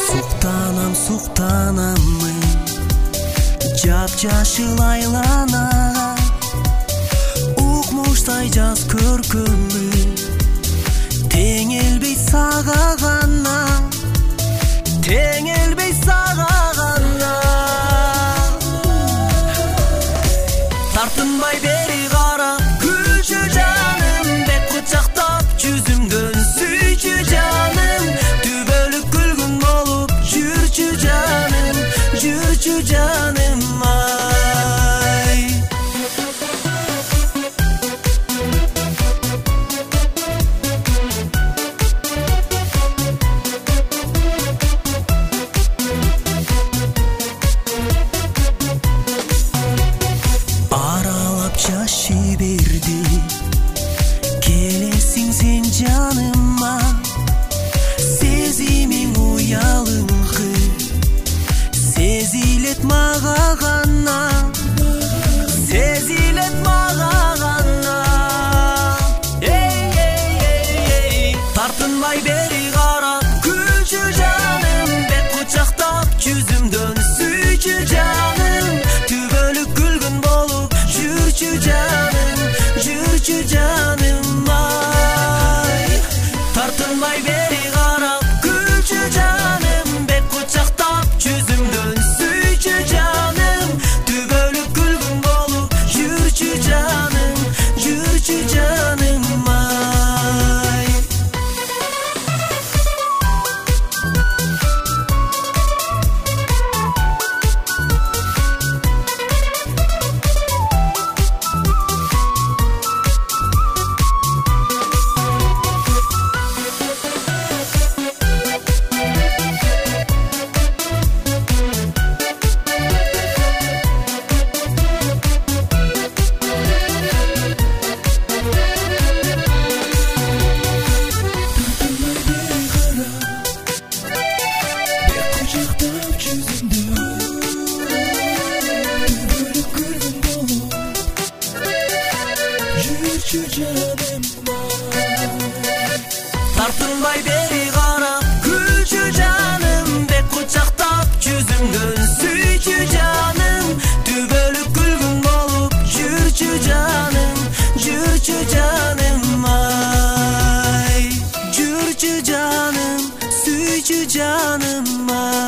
Суктанаммын жап-жашыл айлана, укмуштай жаз көркөмбү, теңелбей сага гана, теңелбей сага гана. Тартынбай бери кара, күлчү жаным, бет кучактап жүзүмдөн сүйчү жаным, түбөлүк күлгүн болуп жүрчү жаным, жүрчү жаным ай. Аралап жаши берди, келесиң сен жаныма, сезимиң уялыңкы, сезилет мага гана, сезилет мага гана. Тартынбай бери кара, күлчү жаным, бет кучактап жүзүмдөн сүйчү жаным, түбөлүк күлгүн болуп жүрчү жаным, жүрчү жаным ай. Тартынбай бери кара, күлчү жаным, бет кучактап жүзүмдөн сүйчү жаным, түбөлүк күлгүн болуп жүрчү жаным, жүрчү жаным ай. Тартынбай бери кара, күлчү жаным, бет кучактап жүзүмдөн сүйчү жаным, түбөлүк күлгүн болуп жүрчү жаным, жүрчү жаным ай. Жүрчү жаным, сүйчү жаным ай.